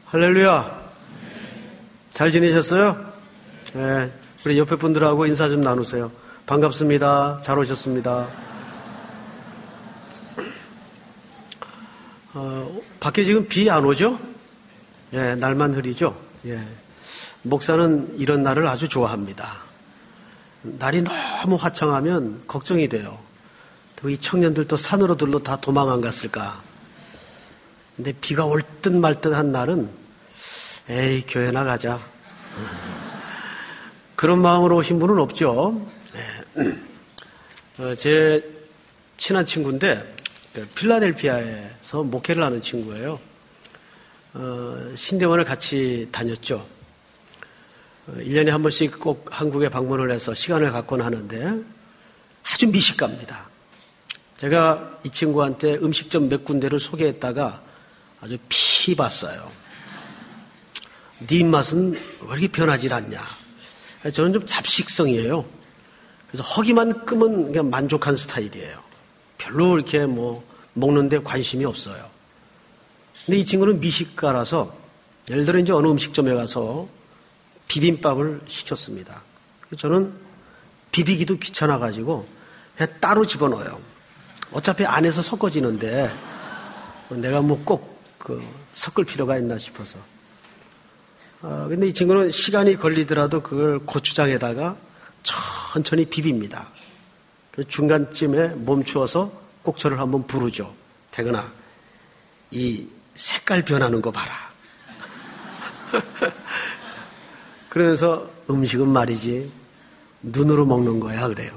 할렐루야. 잘 지내셨어요? 네, 우리 옆에 분들하고 인사 좀 나누세요. 반갑습니다. 잘 오셨습니다. 밖에 지금 비 안 오죠? 예, 날만 흐리죠? 예. 목사는 이런 날을 아주 좋아합니다. 날이 너무 화창하면 걱정이 돼요. 이 청년들도 산으로들로 다 도망 안 갔을까? 근데 비가 올 듯 말 듯 한 날은 에이, 교회 나가자. 그런 마음으로 오신 분은 없죠. 제 친한 친구인데 필라델피아에서 목회를 하는 친구예요. 신대원을 같이 다녔죠. 1년에 한 번씩 꼭 한국에 방문을 해서 시간을 갖곤 하는데 아주 미식갑니다. 제가 이 친구한테 음식점 몇 군데를 소개했다가 아주 피봤어요. 네 입맛은 왜 이렇게 변하질 않냐. 저는 좀 잡식성이에요. 그래서 허기만 끄면 그냥 만족한 스타일이에요. 별로 이렇게 먹는데 관심이 없어요. 근데 이 친구는 미식가라서 예를 들어 이제 어느 음식점에 가서 비빔밥을 시켰습니다. 저는 비비기도 귀찮아가지고 그냥 따로 집어넣어요. 어차피 안에서 섞어지는데 내가 꼭 섞을 필요가 있나 싶어서. 근데 이 친구는 시간이 걸리더라도 그걸 고추장에다가 천천히 비빕니다. 중간쯤에 멈추어서 꼭 저를 한번 부르죠. 태근아, 이 색깔 변하는 거 봐라. 그러면서 음식은 말이지 눈으로 먹는 거야 그래요.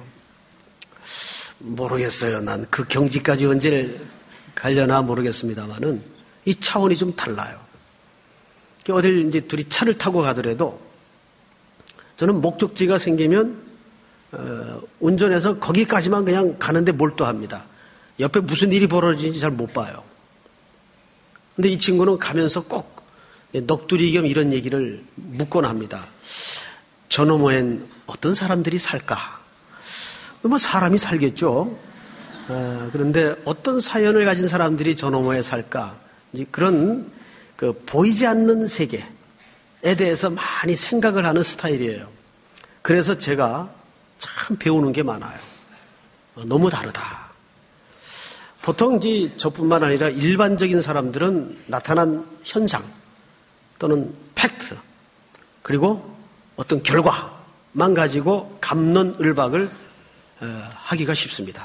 모르겠어요. 난 그 경지까지 언제 가려나 모르겠습니다만은 이 차원이 좀 달라요. 어딜 이제 둘이 차를 타고 가더라도 저는 목적지가 생기면 운전해서 거기까지만 그냥 가는데 몰두합니다. 옆에 무슨 일이 벌어지는지 잘 못 봐요. 근데 이 친구는 가면서 꼭 넋두리 겸 이런 얘기를 묻곤 합니다. 저 너머엔 어떤 사람들이 살까? 사람이 살겠죠. 그런데 어떤 사연을 가진 사람들이 저 너머에 살까? 이제 그런 보이지 않는 세계에 대해서 많이 생각을 하는 스타일이에요. 그래서 제가 참 배우는 게 많아요. 너무 다르다. 보통 저뿐만 아니라 일반적인 사람들은 나타난 현상 또는 팩트 그리고 어떤 결과만 가지고 갑론을박을 하기가 쉽습니다.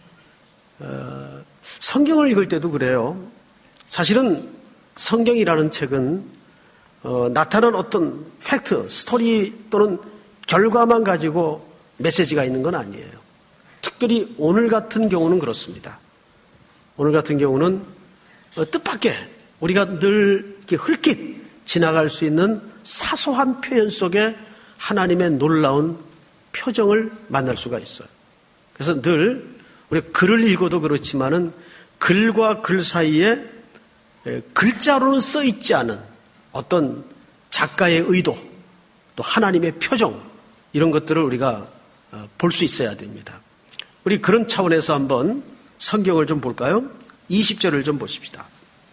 성경을 읽을 때도 그래요. 사실은 성경이라는 책은 나타난 어떤 팩트, 스토리 또는 결과만 가지고 메시지가 있는 건 아니에요. 특별히 오늘 같은 경우는 그렇습니다. 오늘 같은 경우는 뜻밖의 우리가 늘 이렇게 흘낏 지나갈 수 있는 사소한 표현 속에 하나님의 놀라운 표정을 만날 수가 있어요. 그래서 늘 우리가 글을 읽어도 그렇지만은 글과 글 사이에 글자로는 써있지 않은 어떤 작가의 의도 또 하나님의 표정 이런 것들을 우리가 볼 수 있어야 됩니다. 우리 그런 차원에서 한번 성경을 좀 볼까요? 20절을 좀 보십시다.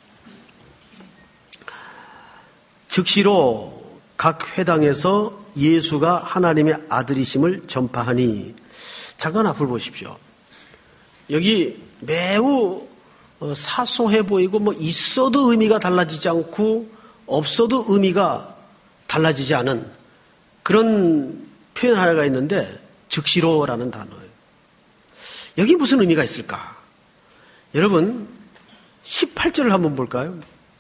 즉시로 각 회당에서 예수가 하나님의 아들이심을 전파하니. 잠깐 앞을 보십시오. 여기 매우 사소해 보이고 있어도 의미가 달라지지 않고 없어도 의미가 달라지지 않은 그런 표현 하나가 있는데 즉시로라는 단어예요. 여기 무슨 의미가 있을까? 여러분 18절을 한번 볼까요?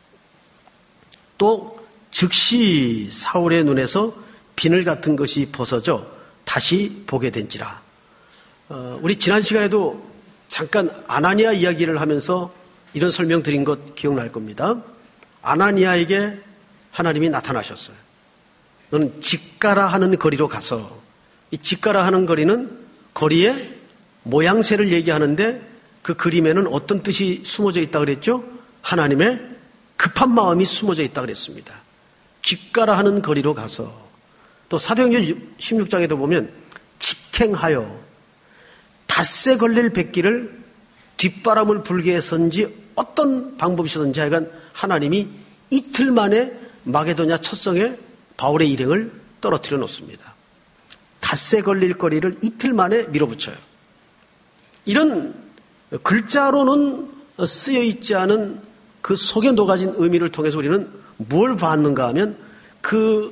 또 즉시 사울의 눈에서 비늘 같은 것이 벗어져 다시 보게 된지라. 우리 지난 시간에도 잠깐 아나니아 이야기를 하면서 이런 설명 드린 것 기억날 겁니다. 아나니아에게 하나님이 나타나셨어요. 너는 직가라 하는 거리로 가서, 이 직가라 하는 거리는 거리에 모양새를 얘기하는데 그 그림에는 어떤 뜻이 숨어져 있다고 그랬죠? 하나님의 급한 마음이 숨어져 있다고 그랬습니다. 직가라 하는 거리로 가서, 또 사도행전 16장에도 보면 직행하여 닷새 걸릴 백기를 뒷바람을 불게 해서인지 어떤 방법이시든지 하여간 하나님이 이틀 만에 마게도냐 첫성에 바울의 일행을 떨어뜨려 놓습니다. 닷새 걸릴 거리를 이틀 만에 밀어붙여요. 이런 글자로는 쓰여 있지 않은 그 속에 녹아진 의미를 통해서 우리는 뭘 봤는가 하면 그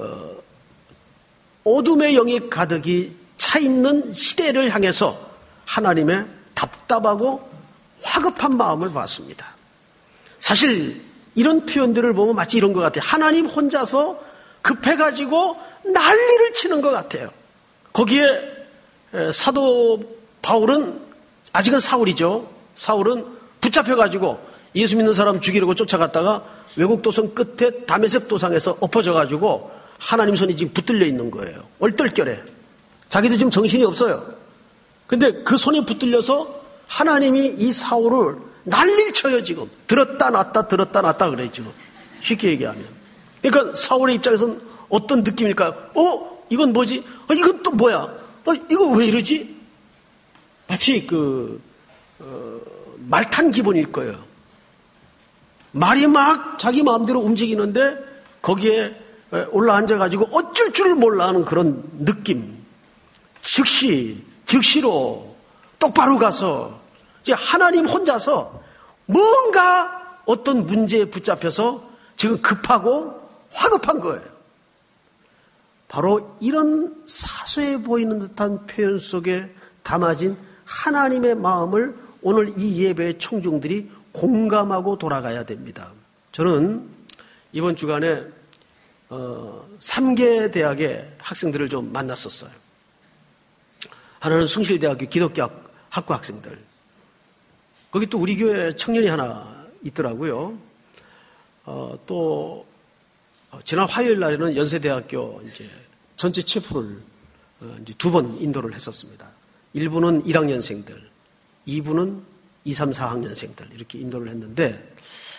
어둠의 영이 가득이 차 있는 시대를 향해서 하나님의 답답하고 화급한 마음을 봤습니다. 사실 이런 표현들을 보면 마치 이런 것 같아요. 하나님 혼자서 급해가지고 난리를 치는 것 같아요. 거기에 사도 바울은 아직은 사울이죠. 사울은 붙잡혀가지고 예수 믿는 사람 죽이려고 쫓아갔다가 외국 도성 끝에 다메섹 도상에서 엎어져가지고 하나님 손이 지금 붙들려 있는 거예요. 얼떨결에. 자기도 지금 정신이 없어요. 근데 그 손이 붙들려서 하나님이 이 사울을 난리를 쳐요, 지금. 들었다 놨다 들었다 놨다 그래, 지금. 쉽게 얘기하면. 그러니까 사울의 입장에서는 어떤 느낌일까요? 이건 뭐지? 이건 또 뭐야? 이거 왜 이러지? 마치 말탄 기분일 거예요. 말이 막 자기 마음대로 움직이는데 거기에 올라앉아가지고 어쩔 줄을 몰라 하는 그런 느낌. 즉시로 똑바로 가서 이제 하나님 혼자서 뭔가 어떤 문제에 붙잡혀서 지금 급하고 화급한 거예요. 바로 이런 사소해 보이는 듯한 표현 속에 담아진 하나님의 마음을 오늘 이 예배의 청중들이 공감하고 돌아가야 됩니다. 저는 이번 주간에 3개 대학의 학생들을 좀 만났었어요. 하나는 숭실대학교 기독교 학부 학생들. 거기 또 우리 교회 청년이 하나 있더라고요. 또 지난 화요일 날에는 연세대학교 이제 전체 체프를 이제 2번 인도를 했었습니다. 1부는 1학년생들, 2부는 2, 3, 4학년생들 이렇게 인도를 했는데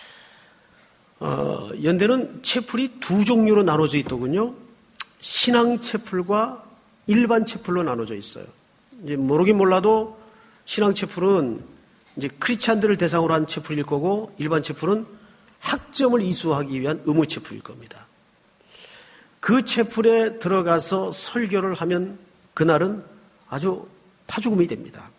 연대는 채플이 두 종류로 나눠져 있더군요. 신앙 채플과 일반 채플로 나눠져 있어요. 이제 모르긴 몰라도 신앙 채플은 이제 크리스찬들을 대상으로 한 채플일 거고 일반 채플은 학점을 이수하기 위한 의무 채플일 겁니다. 그 채플에 들어가서 설교를 하면 그날은 아주 파죽음이 됩니다.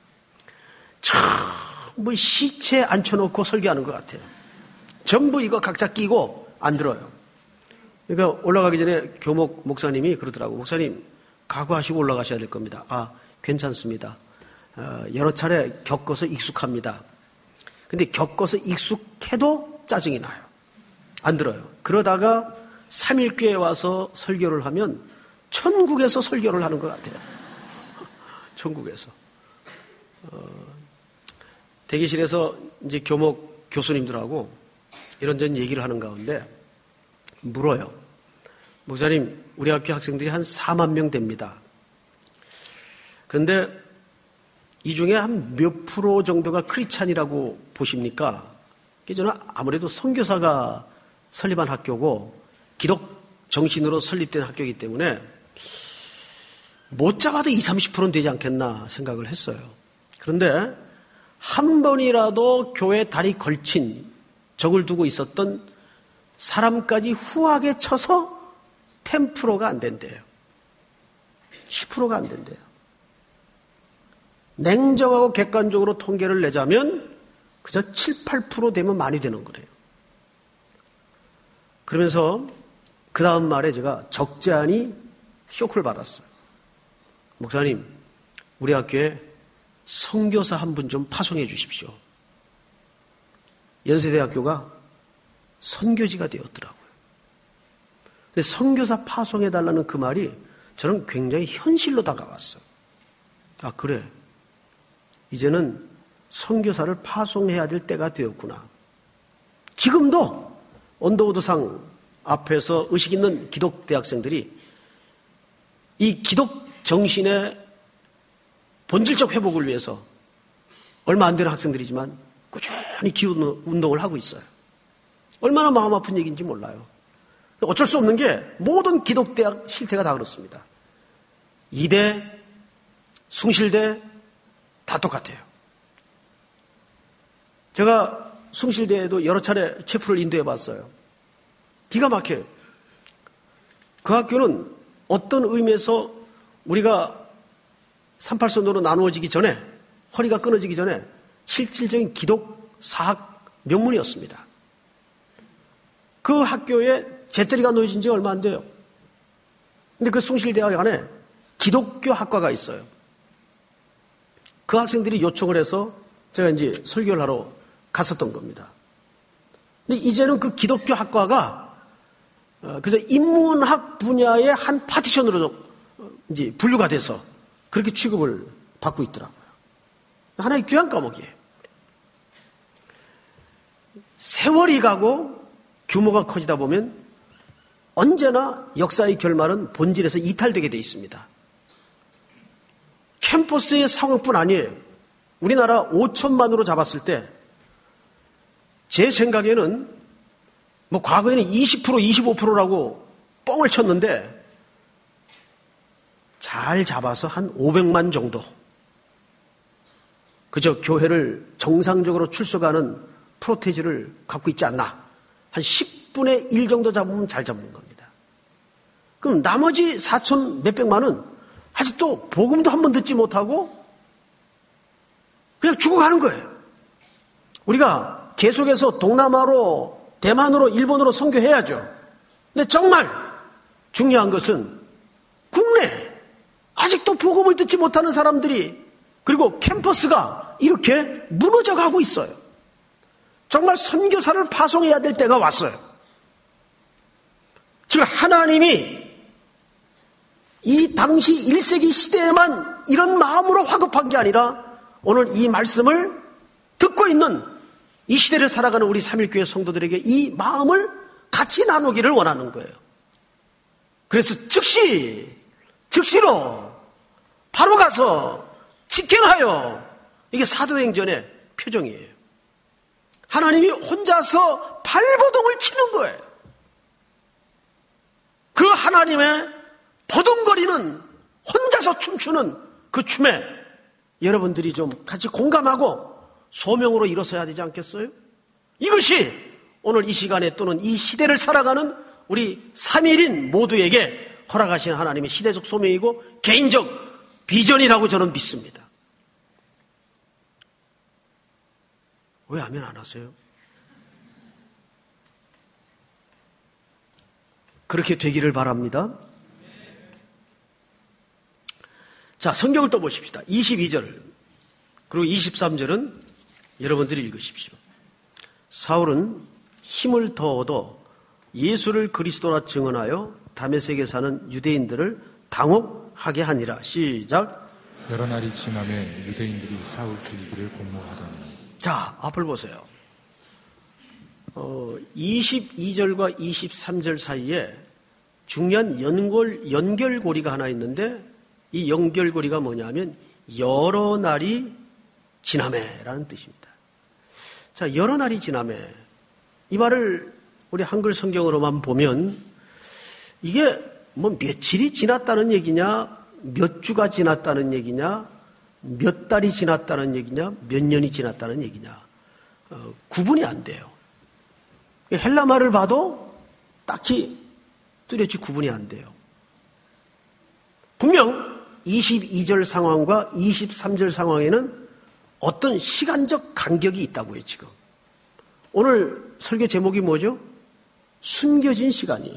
전부 시체 앉혀놓고 설교하는 것 같아요. 전부 이거 각자 끼고 안 들어요. 그러니까 올라가기 전에 교목 목사님이 그러더라고. 목사님 각오하시고 올라가셔야 될 겁니다. 괜찮습니다. 여러 차례 겪어서 익숙합니다. 근데 겪어서 익숙해도 짜증이 나요. 안 들어요. 그러다가 3일교회에 와서 설교를 하면 천국에서 설교를 하는 것 같아요. 천국에서. 대기실에서 이제 교목 교수님들하고 이런저런 얘기를 하는 가운데 물어요. 목사님, 우리 학교 학생들이 한 4만 명 됩니다. 그런데 이 중에 한 몇 프로 정도가 크리스찬이라고 보십니까? 저는 아무래도 선교사가 설립한 학교고 기독 정신으로 설립된 학교이기 때문에 못 잡아도 20, 30%는 되지 않겠나 생각을 했어요. 그런데 한 번이라도 교회 다리 걸친 적을 두고 있었던 사람까지 후하게 쳐서 10%가 안 된대요. 10%가 안 된대요. 냉정하고 객관적으로 통계를 내자면 그저 7, 8% 되면 많이 되는 거래요. 그러면서 그 다음 말에 제가 적지 않이 쇼크를 받았어요. 목사님, 우리 학교에 선교사 한 분 좀 파송해 주십시오. 연세대학교가 선교지가 되었더라고요. 근데 선교사 파송해 달라는 그 말이 저는 굉장히 현실로 다가왔어요. 그래. 이제는 선교사를 파송해야 될 때가 되었구나. 지금도 언더우드상 앞에서 의식 있는 기독 대학생들이 이 기독 정신의 본질적 회복을 위해서 얼마 안 되는 학생들이지만 꾸준히 기운 운동을 하고 있어요. 얼마나 마음 아픈 얘기인지 몰라요. 어쩔 수 없는 게 모든 기독대학 실태가 다 그렇습니다. 이대, 숭실대 다 똑같아요. 제가 숭실대에도 여러 차례 체프를 인도해 봤어요. 기가 막혀요. 그 학교는 어떤 의미에서 우리가 38선도로 나누어지기 전에, 허리가 끊어지기 전에 실질적인 기독 사학 명문이었습니다. 그 학교에 재떨이가 놓여진 지 얼마 안 돼요. 근데 그 숭실대학 안에 기독교 학과가 있어요. 그 학생들이 요청을 해서 제가 이제 설교를 하러 갔었던 겁니다. 근데 이제는 그 기독교 학과가 그래서 인문학 분야의 한 파티션으로 이제 분류가 돼서 그렇게 취급을 받고 있더라고요. 하나의 귀한 과목이에요. 세월이 가고 규모가 커지다 보면 언제나 역사의 결말은 본질에서 이탈되게 돼 있습니다. 캠퍼스의 상황뿐 아니에요. 우리나라 5천만으로 잡았을 때 제 생각에는 뭐 과거에는 20%, 25%라고 뻥을 쳤는데 잘 잡아서 한 500만 정도. 그저 교회를 정상적으로 출석하는 프로테이지를 갖고 있지 않나. 한 10분의 1 정도 잡으면 잘 잡는 겁니다. 그럼 나머지 4천 몇백만은 아직도 복음도 한 번 듣지 못하고 그냥 죽어가는 거예요. 우리가 계속해서 동남아로, 대만으로, 일본으로 선교해야죠. 근데 정말 중요한 것은 국내 아직도 복음을 듣지 못하는 사람들이 그리고 캠퍼스가 이렇게 무너져 가고 있어요. 정말 선교사를 파송해야 될 때가 왔어요. 즉 하나님이 이 당시 1세기 시대에만 이런 마음으로 화급한 게 아니라 오늘 이 말씀을 듣고 있는 이 시대를 살아가는 우리 3.1교회 성도들에게 이 마음을 같이 나누기를 원하는 거예요. 그래서 즉시로 바로 가서 직행하여 이게 사도행전의 표정이에요. 하나님이 혼자서 발버둥을 치는 거예요. 그 하나님의 버둥거리는 혼자서 춤추는 그 춤에 여러분들이 좀 같이 공감하고 소명으로 일어서야 되지 않겠어요? 이것이 오늘 이 시간에 또는 이 시대를 살아가는 우리 3.1인 모두에게 허락하신 하나님의 시대적 소명이고 개인적 비전이라고 저는 믿습니다. 왜 아멘 안 하세요? 그렇게 되기를 바랍니다. 자, 성경을 또 보십시다. 22절 그리고 23절은 여러분들이 읽으십시오. 사울은 힘을 더 얻어 예수를 그리스도라 증언하여 다메섹에 사는 유대인들을 당혹하게 하니라. 시작. 여러 날이 지남에 유대인들이 사울 죽이기를 공모하더니. 자, 앞을 보세요. 22절과 23절 사이에 중요한 연결고리가 하나 있는데 이 연결고리가 뭐냐면 여러 날이 지남에라는 뜻입니다. 자, 여러 날이 지남에 이 말을 우리 한글 성경으로만 보면 이게 뭐 며칠이 지났다는 얘기냐, 몇 주가 지났다는 얘기냐, 몇 달이 지났다는 얘기냐, 몇 년이 지났다는 얘기냐 구분이 안 돼요. 헬라말을 봐도 딱히 뚜렷이 구분이 안 돼요. 분명 22절 상황과 23절 상황에는 어떤 시간적 간격이 있다고요, 지금. 오늘 설교 제목이 뭐죠? 숨겨진 시간이에요.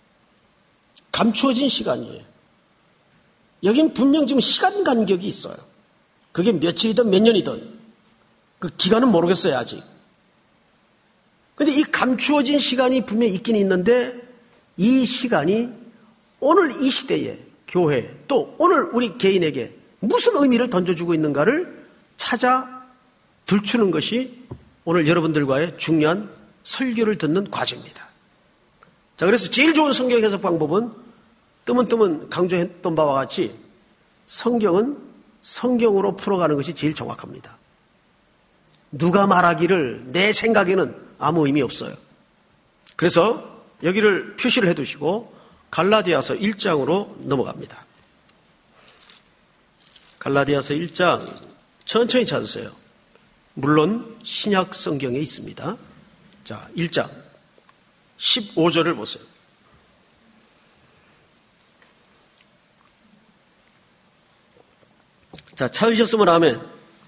감추어진 시간이에요. 여긴 분명 지금 시간 간격이 있어요. 그게 며칠이든 몇 년이든 그 기간은 모르겠어요, 아직. 근데 이 감추어진 시간이 분명히 있긴 있는데 이 시간이 오늘 이 시대에 교회 또 오늘 우리 개인에게 무슨 의미를 던져주고 있는가를 찾아 들추는 것이 오늘 여러분들과의 중요한 설교를 듣는 과제입니다. 자, 그래서 제일 좋은 성경 해석 방법은 뜨문뜨문 강조했던 바와 같이 성경은 성경으로 풀어가는 것이 제일 정확합니다. 누가 말하기를 내 생각에는 아무 의미 없어요. 그래서 여기를 표시를 해두시고 갈라디아서 1장으로 넘어갑니다. 갈라디아서 1장 천천히 찾으세요. 물론 신약 성경에 있습니다. 자, 1장 15절을 보세요. 자, 찾으셨으면 아멘.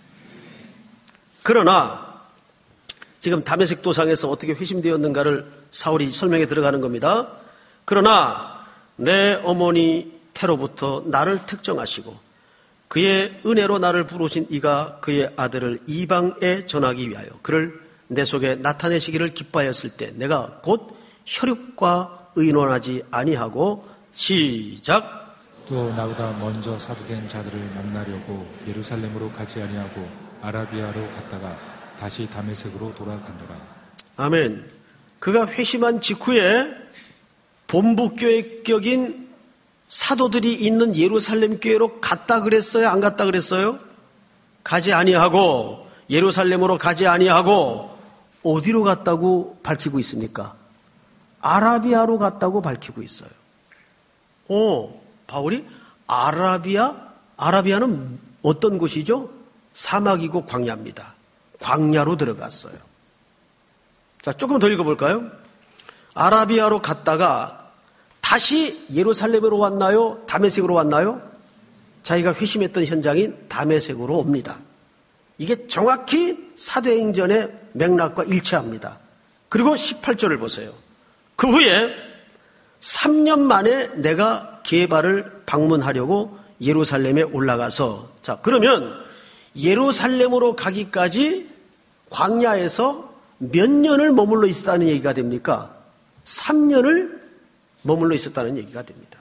그러나 지금 다메섹 도상에서 어떻게 회심되었는가를 사울이 설명해 들어가는 겁니다. 그러나 내 어머니 태로부터 나를 특정하시고 그의 은혜로 나를 부르신 이가 그의 아들을 이방에 전하기 위하여 그를 내 속에 나타내시기를 기뻐하였을 때 내가 곧 혈육과 의논하지 아니하고 시작. 또 나보다 먼저 사도된 자들을 만나려고 예루살렘으로 가지 아니하고 아라비아로 갔다가 다시 다메섹으로 돌아간노라. 아멘. 그가 회심한 직후에 본부교회격인 사도들이 있는 예루살렘 교회로 갔다 그랬어요? 안 갔다 그랬어요? 가지 아니하고 예루살렘으로 가지 아니하고 어디로 갔다고 밝히고 있습니까? 아라비아로 갔다고 밝히고 있어요. 바울이 아라비아는 어떤 곳이죠? 사막이고 광야입니다. 광야로 들어갔어요. 자, 조금 더 읽어볼까요? 아라비아로 갔다가 다시 예루살렘으로 왔나요? 다메섹으로 왔나요? 자기가 회심했던 현장인 다메섹으로 옵니다. 이게 정확히 사도행전의 맥락과 일치합니다. 그리고 18절을 보세요. 그 후에 3년 만에 내가 게바를 방문하려고 예루살렘에 올라가서, 자, 그러면 예루살렘으로 가기까지 광야에서 몇 년을 머물러 있었다는 얘기가 됩니까? 3년을 머물러 있었다는 얘기가 됩니다.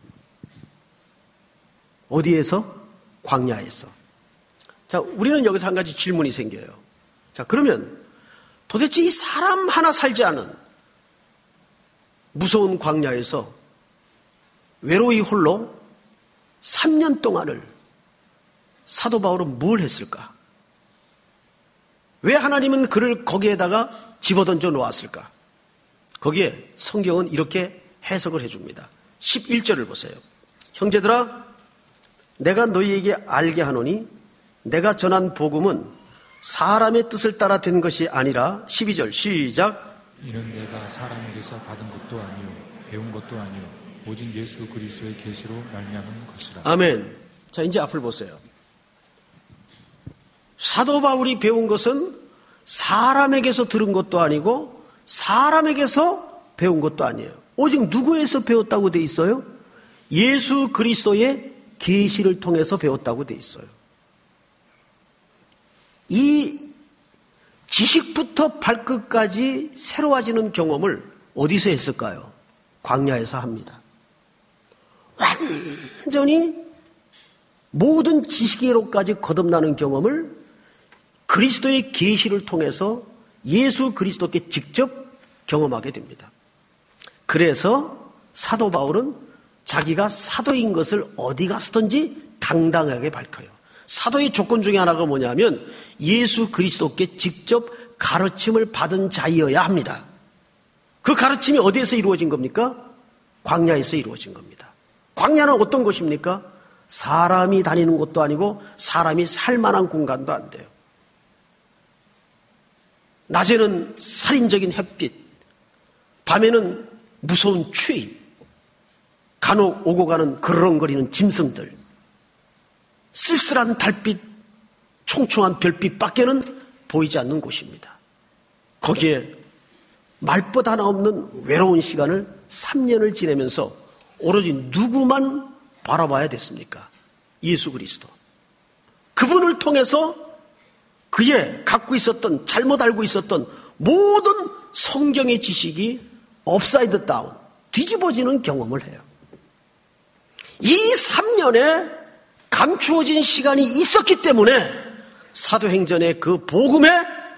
어디에서? 광야에서. 자, 우리는 여기서 한 가지 질문이 생겨요. 자, 그러면 도대체 이 사람 하나 살지 않은 무서운 광야에서 외로이 홀로 3년 동안을 사도 바울은 뭘 했을까? 왜 하나님은 그를 거기에다가 집어던져 놓았을까? 거기에 성경은 이렇게 해석을 해줍니다. 11절을 보세요. 형제들아, 내가 너희에게 알게 하노니 내가 전한 복음은 사람의 뜻을 따라 된 것이 아니라 12절 시작. 이는 내가 사람에게서 받은 것도 아니요 배운 것도 아니요 오직 예수 그리스도의 계시로 말미암은 것이라. 아멘. 자, 이제 앞을 보세요. 사도 바울이 배운 것은 사람에게서 들은 것도 아니고 사람에게서 배운 것도 아니에요. 오직 누구에서 배웠다고 돼 있어요? 예수 그리스도의 계시를 통해서 배웠다고 돼 있어요. 이 지식부터 발끝까지 새로워지는 경험을 어디서 했을까요? 광야에서 합니다. 완전히 모든 지식으로까지 거듭나는 경험을 그리스도의 계시를 통해서 예수 그리스도께 직접 경험하게 됩니다. 그래서 사도 바울은 자기가 사도인 것을 어디 가서든지 당당하게 밝혀요. 사도의 조건 중에 하나가 뭐냐면 예수 그리스도께 직접 가르침을 받은 자이어야 합니다. 그 가르침이 어디에서 이루어진 겁니까? 광야에서 이루어진 겁니다. 광야는 어떤 곳입니까? 사람이 다니는 곳도 아니고 사람이 살 만한 공간도 안 돼요. 낮에는 살인적인 햇빛, 밤에는 무서운 추위, 간혹 오고 가는 그르렁거리는 짐승들, 쓸쓸한 달빛, 총총한 별빛 밖에는 보이지 않는 곳입니다. 거기에 말벗 하나 없는 외로운 시간을 3년을 지내면서 오로지 누구만 바라봐야 됐습니까? 예수 그리스도. 그분을 통해서 그의 갖고 있었던, 잘못 알고 있었던 모든 성경의 지식이 업사이드 다운, 뒤집어지는 경험을 해요. 이 3년에 감추어진 시간이 있었기 때문에 사도행전의 그 복음의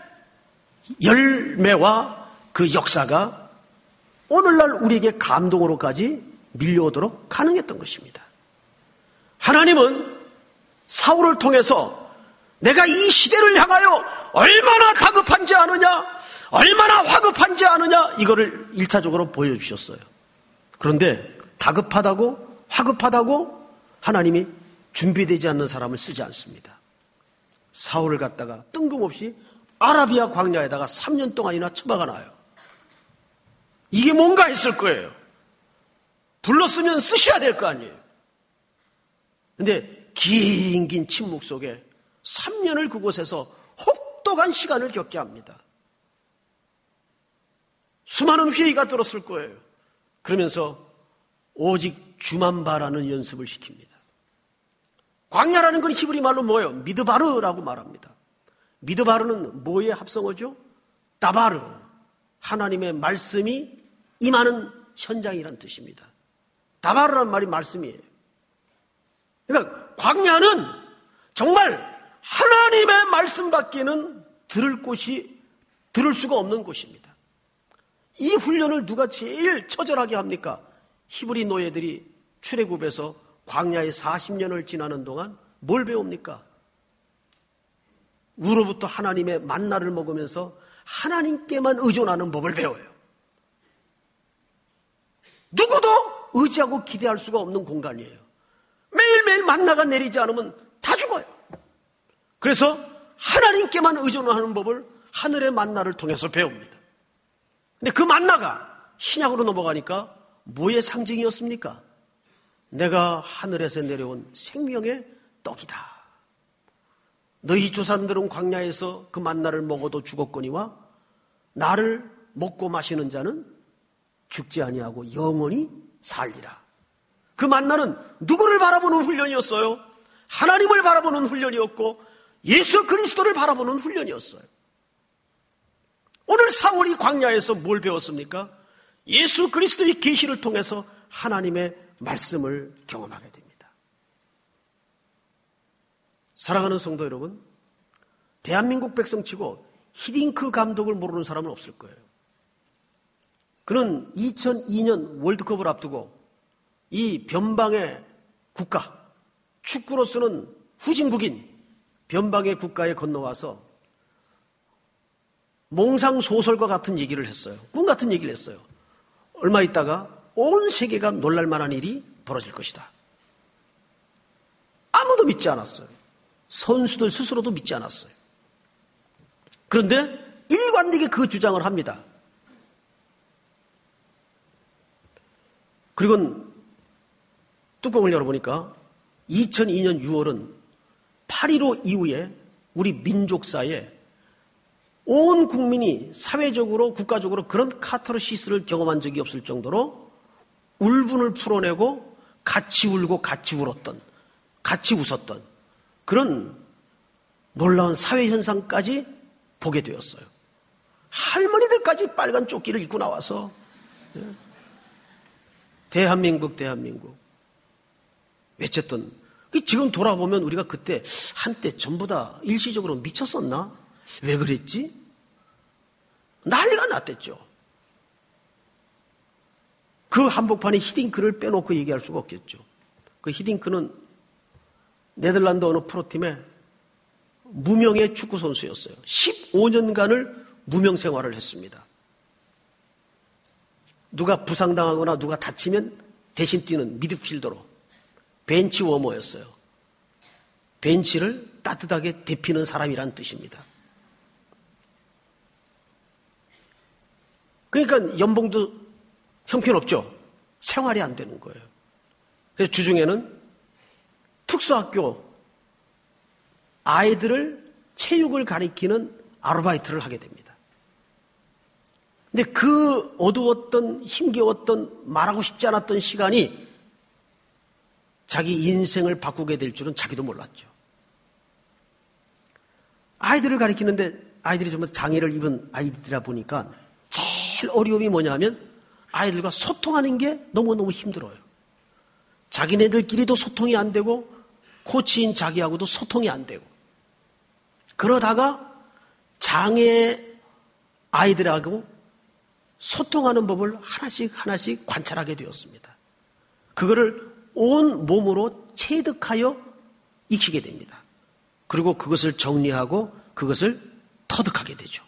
열매와 그 역사가 오늘날 우리에게 감동으로까지 밀려오도록 가능했던 것입니다. 하나님은 사울을 통해서 내가 이 시대를 향하여 얼마나 다급한지 아느냐, 얼마나 화급한지 아느냐, 이거를 1차적으로 보여주셨어요. 그런데 다급하다고, 화급하다고 하나님이 준비되지 않는 사람을 쓰지 않습니다. 사울을 갖다가 뜬금없이 아라비아 광야에다가 3년 동안이나 처박아 놔요. 이게 뭔가 했을 거예요. 불렀으면 쓰셔야 될 거 아니에요. 근데 긴 침묵 속에 3년을 그곳에서 혹독한 시간을 겪게 합니다. 수많은 회의가 들었을 거예요. 그러면서 오직 주만 바라는 연습을 시킵니다. 광야라는 건 히브리 말로 뭐예요? 미드바르라고 말합니다. 미드바르는 뭐의 합성어죠? 다바르. 하나님의 말씀이 임하는 현장이란 뜻입니다. 다바르란 말이 말씀이에요. 그러니까 광야는 정말 하나님의 말씀밖에는 들을 수가 없는 곳입니다. 이 훈련을 누가 제일 처절하게 합니까? 히브리 노예들이 출애굽에서 광야에 40년을 지나는 동안 뭘 배웁니까? 우로부터 하나님의 만나를 먹으면서 하나님께만 의존하는 법을 배워요. 누구도 의지하고 기대할 수가 없는 공간이에요. 매일매일 만나가 내리지 않으면 다 죽어요. 그래서 하나님께만 의존하는 법을 하늘의 만나를 통해서 배웁니다. 근데 그 만나가 신약으로 넘어가니까 뭐의 상징이었습니까? 내가 하늘에서 내려온 생명의 떡이다. 너희 조상들은 광야에서 그 만나를 먹어도 죽었거니와 나를 먹고 마시는 자는 죽지 아니하고 영원히 살리라. 그 만나는 누구를 바라보는 훈련이었어요? 하나님을 바라보는 훈련이었고 예수 그리스도를 바라보는 훈련이었어요. 오늘 사울이 광야에서 뭘 배웠습니까? 예수 그리스도의 계시를 통해서 하나님의 말씀을 경험하게 됩니다. 사랑하는 성도 여러분, 대한민국 백성치고 히딩크 감독을 모르는 사람은 없을 거예요. 그는 2002년 월드컵을 앞두고 이 변방의 국가, 축구로서는 후진국인 변방의 국가에 건너와서 몽상소설과 같은 얘기를 했어요. 꿈 같은 얘기를 했어요. 얼마 있다가 온 세계가 놀랄만한 일이 벌어질 것이다. 아무도 믿지 않았어요. 선수들 스스로도 믿지 않았어요. 그런데 일관되게 그 주장을 합니다. 그리고 뚜껑을 열어보니까 2002년 6월은 8.15 이후에 우리 민족사에 온 국민이 사회적으로 국가적으로 그런 카타르시스를 경험한 적이 없을 정도로 울분을 풀어내고 같이 울고 같이 울었던, 같이 웃었던 그런 놀라운 사회현상까지 보게 되었어요. 할머니들까지 빨간 조끼를 입고 나와서 대한민국 외쳤던, 지금 돌아보면 우리가 그때 한때 전부 다 일시적으로 미쳤었나? 왜 그랬지? 난리가 났댔죠. 그 한복판에 히딩크를 빼놓고 얘기할 수가 없겠죠. 그 히딩크는 네덜란드 어느 프로팀의 무명의 축구 선수였어요. 15년간을 무명 생활을 했습니다. 누가 부상당하거나 누가 다치면 대신 뛰는 미드필더로 벤치 워머였어요. 벤치를 따뜻하게 데피는 사람이란 뜻입니다. 그러니까 연봉도 형편없죠. 생활이 안 되는 거예요. 그래서 주중에는 특수학교 아이들을 체육을 가리키는 아르바이트를 하게 됩니다. 근데 그 어두웠던 힘겨웠던 말하고 싶지 않았던 시간이 자기 인생을 바꾸게 될 줄은 자기도 몰랐죠. 아이들을 가리키는데 아이들이 좀 장애를 입은 아이들이라 보니까 제일 어려움이 뭐냐 하면 아이들과 소통하는 게 너무너무 힘들어요. 자기네들끼리도 소통이 안 되고 코치인 자기하고도 소통이 안 되고 그러다가 장애 아이들하고 소통하는 법을 하나씩 관찰하게 되었습니다. 그거를 온 몸으로 체득하여 익히게 됩니다. 그리고 그것을 정리하고 그것을 터득하게 되죠.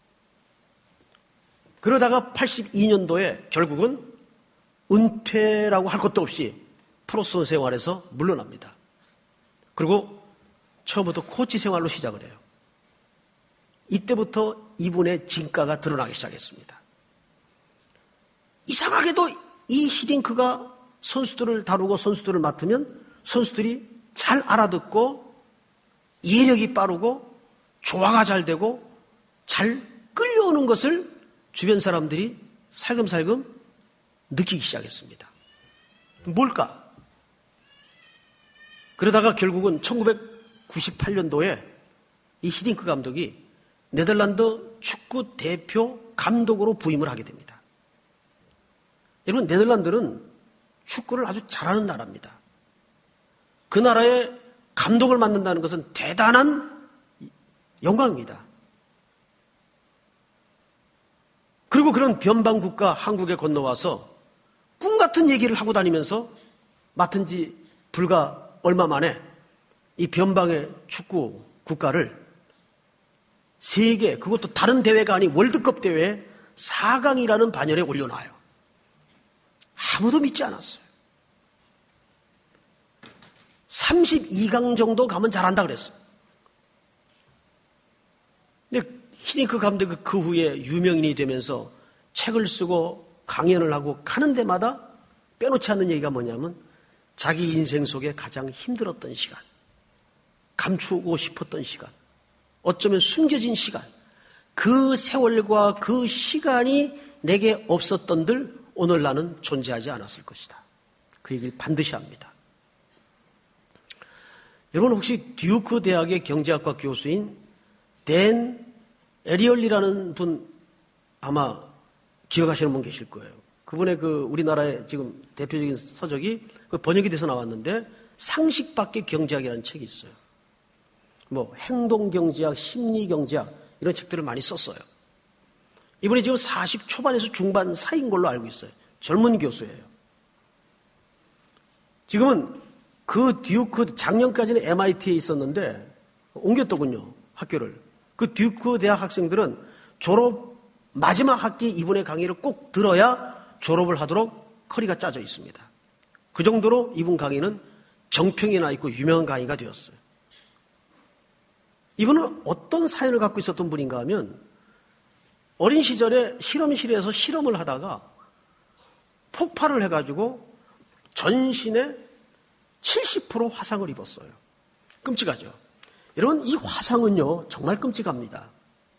그러다가 82년도에 결국은 은퇴라고 할 것도 없이 프로선 생활에서 물러납니다. 그리고 처음부터 코치 생활로 시작을 해요. 이때부터 이분의 진가가 드러나기 시작했습니다. 이상하게도 이 히딩크가 선수들을 다루고 선수들을 맡으면 선수들이 잘 알아듣고 이해력이 빠르고 조화가 잘 되고 잘 끌려오는 것을 주변 사람들이 살금살금 느끼기 시작했습니다. 뭘까? 그러다가 결국은 1998년도에 이 히딩크 감독이 네덜란드 축구 대표 감독으로 부임을 하게 됩니다. 여러분, 네덜란드는 축구를 아주 잘하는 나라입니다. 그 나라의 감독을 맡는다는 것은 대단한 영광입니다. 그리고 그런 변방국가 한국에 건너와서 꿈같은 얘기를 하고 다니면서 맡은 지 불과 얼마 만에 이 변방의 축구 국가를 세계, 그것도 다른 대회가 아닌 월드컵 대회에 4강이라는 반열에 올려놔요. 아무도 믿지 않았어요. 32강 정도 가면 잘한다 그랬어요. 근데 히딩크 감독이 그 후에 유명인이 되면서 책을 쓰고 강연을 하고 가는 데마다 빼놓지 않는 얘기가 뭐냐면 자기 인생 속에 가장 힘들었던 시간, 감추고 싶었던 시간, 어쩌면 숨겨진 시간, 그 세월과 그 시간이 내게 없었던들 오늘 나는 존재하지 않았을 것이다. 그 얘기를 반드시 합니다. 여러분 혹시 듀크 대학의 경제학과 교수인 댄 에리얼리라는 분 아마 기억하시는 분 계실 거예요. 그분의 그 우리나라의 지금 대표적인 서적이 그 번역이 돼서 나왔는데 상식밖의 경제학이라는 책이 있어요. 뭐 행동경제학, 심리경제학 이런 책들을 많이 썼어요. 이분이 지금 40 초반에서 중반 사이인 걸로 알고 있어요. 젊은 교수예요. 지금은 그 듀크 작년까지는 MIT에 있었는데 옮겼더군요. 학교를. 그 듀크 대학 학생들은 졸업 마지막 학기 이분의 강의를 꼭 들어야 졸업을 하도록 커리가 짜져 있습니다. 그 정도로 이분 강의는 정평이 나 있고 유명한 강의가 되었어요. 이분은 어떤 사연을 갖고 있었던 분인가 하면 어린 시절에 실험실에서 실험을 하다가 폭발을 해가지고 전신에 70% 화상을 입었어요. 끔찍하죠. 여러분, 이 화상은요 정말 끔찍합니다.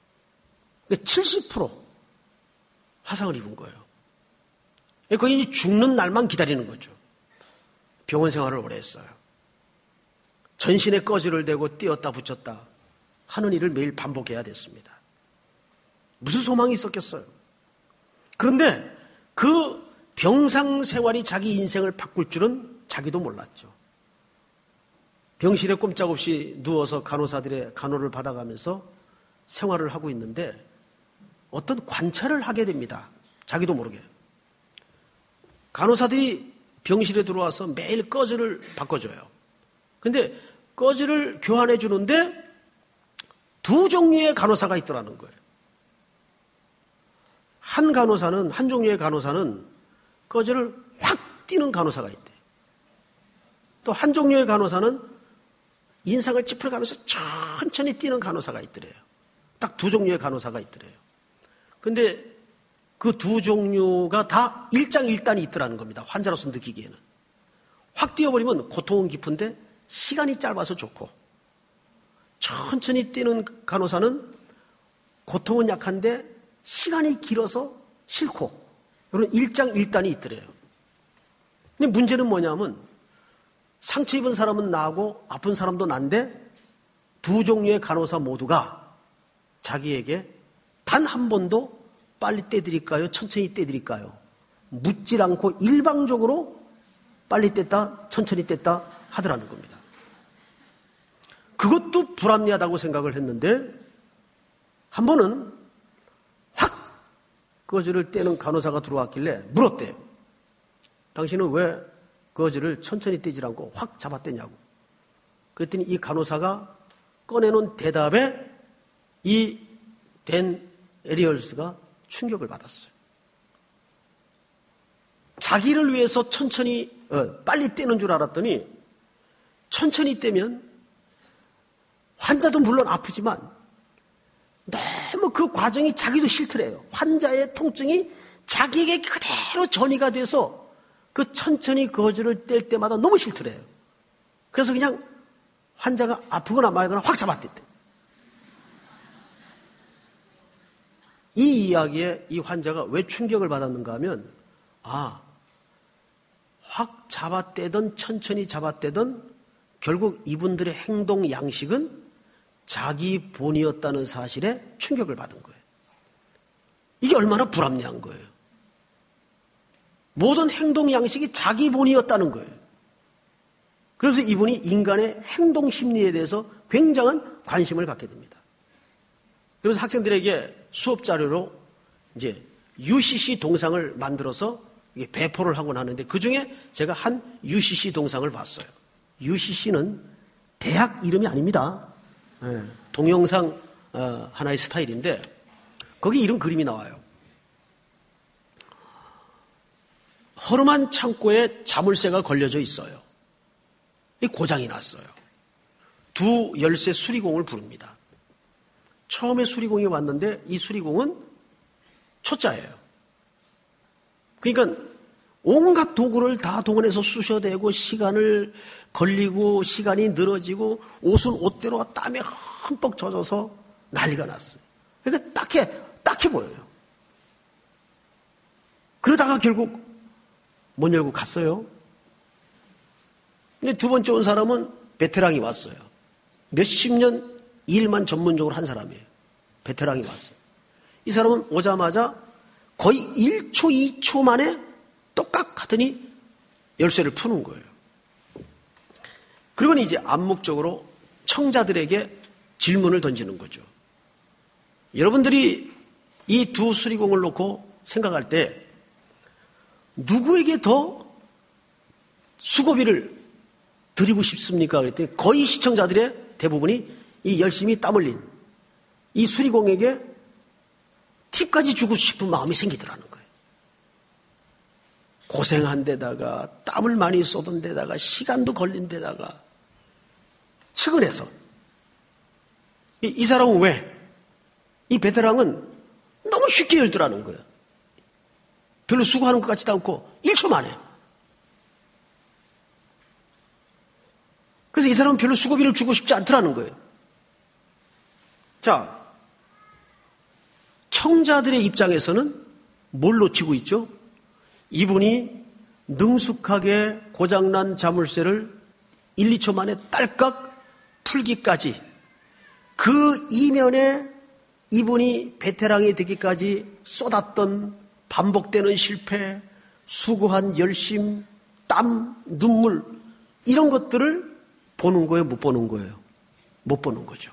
70% 화상을 입은 거예요. 거의 죽는 날만 기다리는 거죠. 병원 생활을 오래 했어요. 전신에 꺼지를 대고 띄었다 붙였다 하는 일을 매일 반복해야 됐습니다. 무슨 소망이 있었겠어요? 그런데 그 병상 생활이 자기 인생을 바꿀 줄은 자기도 몰랐죠. 병실에 꼼짝없이 누워서 간호사들의 간호를 받아가면서 생활을 하고 있는데 어떤 관찰을 하게 됩니다. 자기도 모르게. 간호사들이 병실에 들어와서 매일 꺼즈를 바꿔줘요. 근데 꺼즈를 교환해 주는데 두 종류의 간호사가 있더라는 거예요. 한 종류의 간호사는 꺼즈를 확 띄는 간호사가 있대. 또 한 종류의 간호사는 인상을 찌푸려가면서 천천히 뛰는 간호사가 있더래요. 딱 두 종류의 간호사가 있더래요. 근데 그 두 종류가 다 일장일단이 있더라는 겁니다. 환자로서 느끼기에는. 확 뛰어버리면 고통은 깊은데 시간이 짧아서 좋고, 천천히 뛰는 간호사는 고통은 약한데 시간이 길어서 싫고, 이런 일장일단이 있더래요. 근데 문제는 뭐냐면 상처 입은 사람은 나고 아픈 사람도 난데 두 종류의 간호사 모두가 자기에게 단 한 번도 빨리 떼드릴까요? 천천히 떼드릴까요? 묻질 않고 일방적으로 빨리 뗐다, 천천히 뗐다 하더라는 겁니다. 그것도 불합리하다고 생각을 했는데 한 번은 확 거즈를 떼는 간호사가 들어왔길래 물었대요. 당신은 왜 거즈를 천천히 떼지 않고 확 잡아떼냐고. 그랬더니 이 간호사가 꺼내놓은 대답에 이 댄 에리얼스가 충격을 받았어요. 자기를 위해서 천천히 빨리 떼는 줄 알았더니 천천히 떼면 환자도 물론 아프지만 너무 그 과정이 자기도 싫더래요. 환자의 통증이 자기에게 그대로 전이가 돼서 그 천천히 거즈를 뗄 때마다 너무 싫더래요. 그래서 그냥 환자가 아프거나 말거나 확 잡아댔대. 이 이야기에 이 환자가 왜 충격을 받았는가 하면, 확 잡아떼던 천천히 잡아떼던 결국 이분들의 행동 양식은 자기 본이었다는 사실에 충격을 받은 거예요. 이게 얼마나 불합리한 거예요. 모든 행동 양식이 자기 본이었다는 거예요. 그래서 이분이 인간의 행동 심리에 대해서 굉장한 관심을 갖게 됩니다. 그래서 학생들에게 수업 자료로 이제 UCC 동상을 만들어서 배포를 하곤 하는데 그 중에 제가 한 UCC 동상을 봤어요. UCC는 대학 이름이 아닙니다. 동영상 하나의 스타일인데 거기 이런 그림이 나와요. 허름한 창고에 자물쇠가 걸려져 있어요. 고장이 났어요. 두 열쇠 수리공을 부릅니다. 처음에 수리공이 왔는데 이 수리공은 초짜예요. 그러니까 온갖 도구를 다 동원해서 쑤셔대고 시간을 걸리고 시간이 늘어지고 옷은 옷대로 땀에 흠뻑 젖어서 난리가 났어요. 그러니까 딱해 보여요. 그러다가 결국 못 열고 갔어요. 근데 두 번째 온 사람은 베테랑이 왔어요. 몇십 년 일만 전문적으로 한 사람이에요. 베테랑이 왔어요. 이 사람은 오자마자 거의 1초, 2초 만에 똑깍 하더니 열쇠를 푸는 거예요. 그리고는 이제 암묵적으로 청자들에게 질문을 던지는 거죠. 여러분들이 이 두 수리공을 놓고 생각할 때 누구에게 더 수고비를 드리고 싶습니까? 그랬더니 거의 시청자들의 대부분이 이 열심히 땀 흘린 이 수리공에게 팁까지 주고 싶은 마음이 생기더라는 거예요. 고생한 데다가 땀을 많이 쏟은 데다가 시간도 걸린 데다가 측은해서 이 사람은 왜? 이 베테랑은 너무 쉽게 열더라는 거예요. 별로 수고하는 것 같지도 않고 1초 만에. 그래서 이 사람은 별로 수고비를 주고 싶지 않더라는 거예요. 자, 청자들의 입장에서는 뭘 놓치고 있죠? 이분이 능숙하게 고장난 자물쇠를 1, 2초 만에 딸깍 풀기까지 그 이면에 이분이 베테랑이 되기까지 쏟았던 반복되는 실패, 수고한 열심, 땀, 눈물 이런 것들을 보는 거예요? 못 보는 거예요? 못 보는 거죠.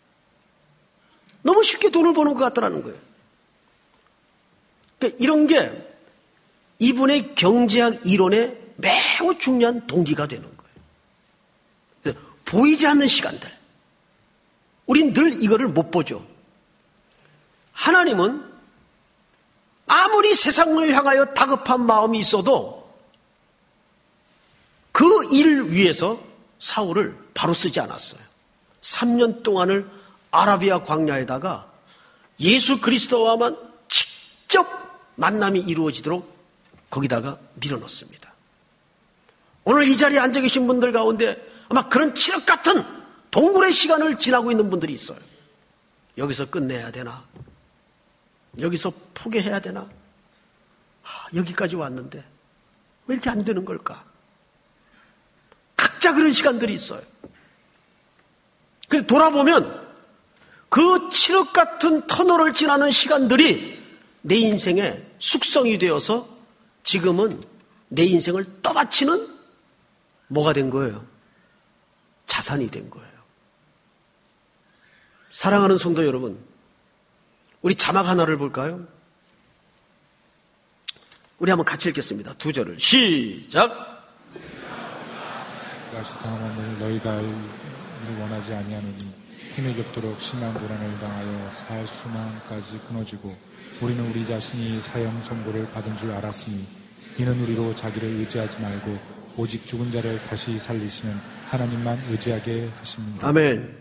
너무 쉽게 돈을 버는 것 같더라는 거예요. 그러니까 이런 게 이분의 경제학 이론에 매우 중요한 동기가 되는 거예요. 보이지 않는 시간들. 우린 늘 이거를 못 보죠. 하나님은 아무리 세상을 향하여 다급한 마음이 있어도 그 일을 위해서 사울을 바로 쓰지 않았어요. 3년 동안을 아라비아 광야에다가 예수 그리스도와만 직접 만남이 이루어지도록 거기다가 밀어넣습니다. 오늘 이 자리에 앉아 계신 분들 가운데 아마 그런 칠흑 같은 동굴의 시간을 지나고 있는 분들이 있어요. 여기서 끝내야 되나? 여기서 포기해야 되나? 여기까지 왔는데 왜 이렇게 안 되는 걸까? 각자 그런 시간들이 있어요. 그래서 돌아보면 그 칠흑 같은 터널을 지나는 시간들이 내 인생의 숙성이 되어서 지금은 내 인생을 떠받치는 뭐가 된 거예요? 자산이 된 거예요. 사랑하는 성도 여러분, 우리 자막 하나를 볼까요? 우리 한번 같이 읽겠습니다. 2절을 시작. 가시당하는 너희가 이를 원하지 아니하노니 힘이 겹도록 심한 고난을 당하여 살 수만까지 끊어지고 우리는 우리 자신이 사형 선고를 받은 줄 알았으니 이는 우리로 자기를 의지하지 말고 오직 죽은 자를 다시 살리시는 하나님만 의지하게 하십니다. 아멘.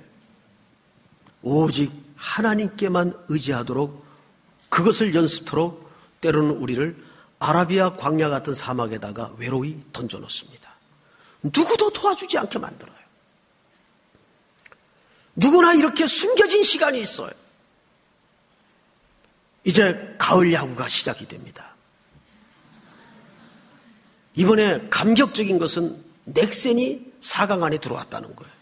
오직 하나님께만 의지하도록 그것을 연습토록 때로는 우리를 아라비아 광야 같은 사막에다가 외로이 던져놓습니다. 누구도 도와주지 않게 만들어요. 누구나 이렇게 숨겨진 시간이 있어요. 이제 가을 야구가 시작이 됩니다. 이번에 감격적인 것은 넥센이 4강 안에 들어왔다는 거예요.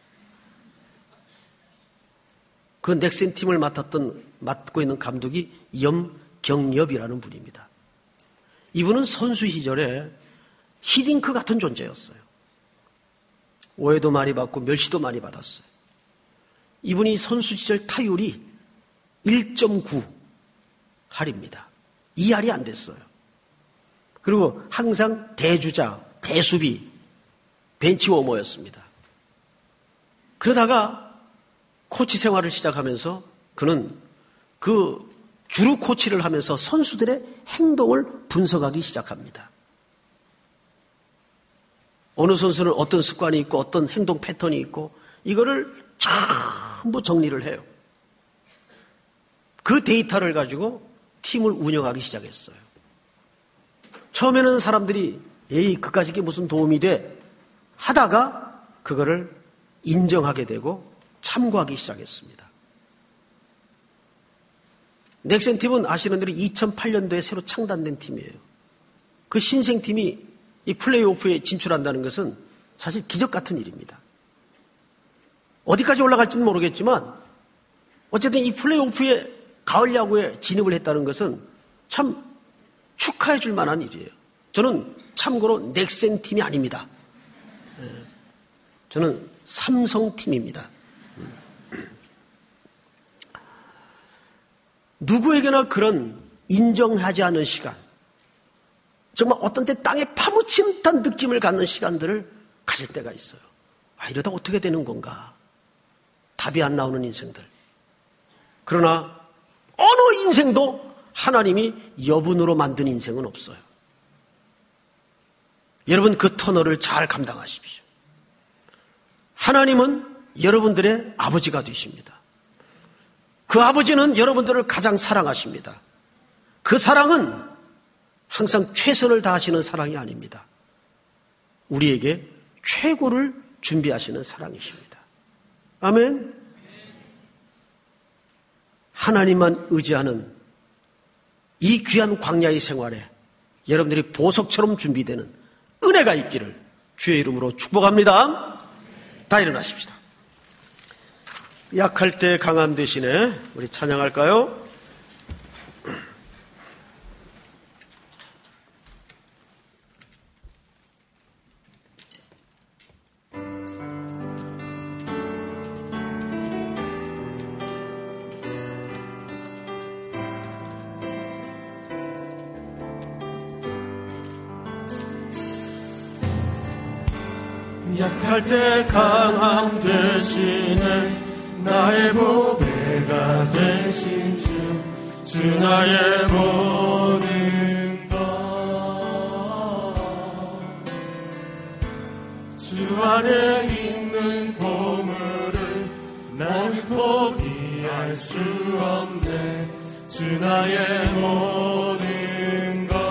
그 넥센 팀을 맡고 있는 감독이 염경엽이라는 분입니다. 이분은 선수 시절에 히딩크 같은 존재였어요. 오해도 많이 받고 멸시도 많이 받았어요. 이분이 선수 시절 타율이 1.9할입니다. 2할이 안 됐어요. 그리고 항상 대주자, 대수비, 벤치워머였습니다. 그러다가 코치 생활을 시작하면서 그는 그 주루 코치를 하면서 선수들의 행동을 분석하기 시작합니다. 어느 선수는 어떤 습관이 있고 어떤 행동 패턴이 있고 이거를 전부 정리를 해요. 그 데이터를 가지고 팀을 운영하기 시작했어요. 처음에는 사람들이 에이 그까짓 게 무슨 도움이 돼 하다가 그거를 인정하게 되고 참고하기 시작했습니다. 넥센 팀은 아시는 대로 2008년도에 새로 창단된 팀이에요. 그 신생팀이 이 플레이오프에 진출한다는 것은 사실 기적 같은 일입니다. 어디까지 올라갈지는 모르겠지만 어쨌든 이 플레이오프에 가을 야구에 진입을 했다는 것은 참 축하해 줄 만한 일이에요. 저는 참고로 넥센 팀이 아닙니다. 저는 삼성팀입니다. 누구에게나 그런 인정하지 않은 시간, 정말 어떤 때 땅에 파묻힌 듯한 느낌을 갖는 시간들을 가질 때가 있어요. 아, 이러다 어떻게 되는 건가? 답이 안 나오는 인생들. 그러나 어느 인생도 하나님이 여분으로 만든 인생은 없어요. 여러분 그 터널을 잘 감당하십시오. 하나님은 여러분들의 아버지가 되십니다. 그 아버지는 여러분들을 가장 사랑하십니다. 그 사랑은 항상 최선을 다하시는 사랑이 아닙니다. 우리에게 최고를 준비하시는 사랑이십니다. 아멘. 하나님만 의지하는 이 귀한 광야의 생활에 여러분들이 보석처럼 준비되는 은혜가 있기를 주의 이름으로 축복합니다. 다 일어나십시다. 약할 때 강함 대신에 우리 찬양할까요? 약할 때 강함 대신에 나의 보배가 되신 주 나의 모든 것 주 안에 있는 보물을 나는 포기할 수 없네. 주 나의 모든 것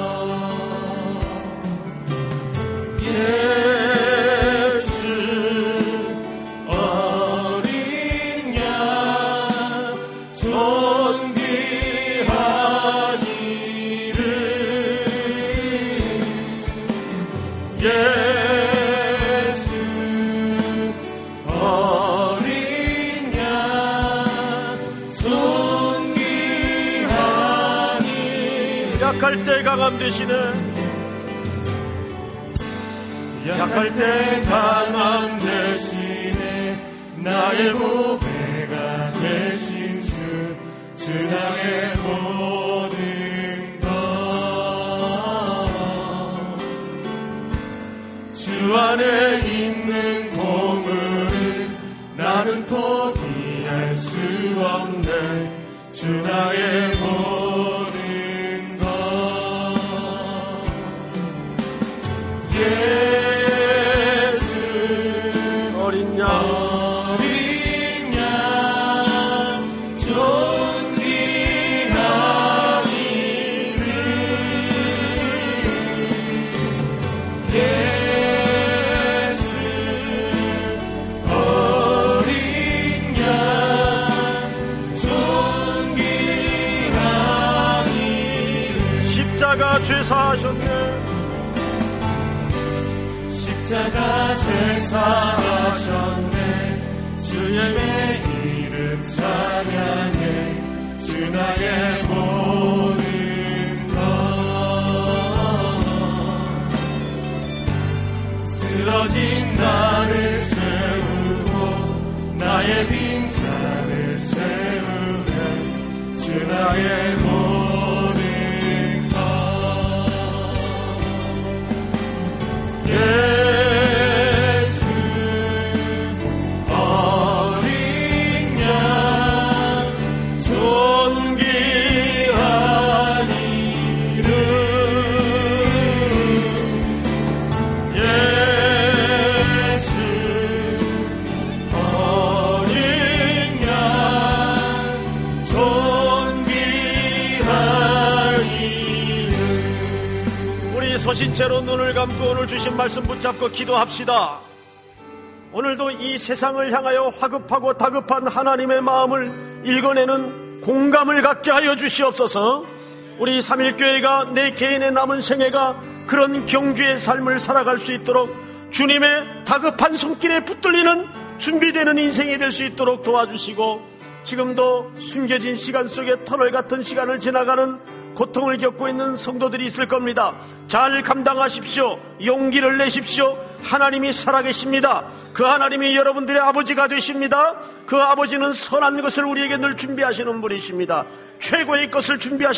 약할 때 강함 대신에 약할 때 강함 대신에 나의 보배가 되신 주 나의 모든 것 주 안에 있는 보물을 나는 포기할 수 없네. 주 나의 모든 예수 어린 양 존귀한 이름 십자가 제사하셨네. 주님의 이름 찬양해. 주 나의 모든 것. 쓰러진 나를 세우고 나의 빈잔을 채우네. 주 나의 모든 것. 예수 어린 양 존귀한 이름. 예수 어린 양 존귀한 이름. 우리 서신 채로 눈을 감고 오늘 주신 말씀 붙잡고 기도합시다. 오늘도 이 세상을 향하여 화급하고 다급한 하나님의 마음을 읽어내는 공감을 갖게 하여 주시옵소서. 우리 삼일교회가 내 개인의 남은 생애가 그런 경주의 삶을 살아갈 수 있도록 주님의 다급한 손길에 붙들리는 준비되는 인생이 될 수 있도록 도와주시고, 지금도 숨겨진 시간 속에 터널 같은 시간을 지나가는 고통을 겪고 있는 성도들이 있을 겁니다. 잘 감당하십시오. 용기를 내십시오. 하나님이 살아계십니다. 그 하나님이 여러분들의 아버지가 되십니다. 그 아버지는 선한 것을 우리에게 늘 준비하시는 분이십니다. 최고의 것을 준비하시는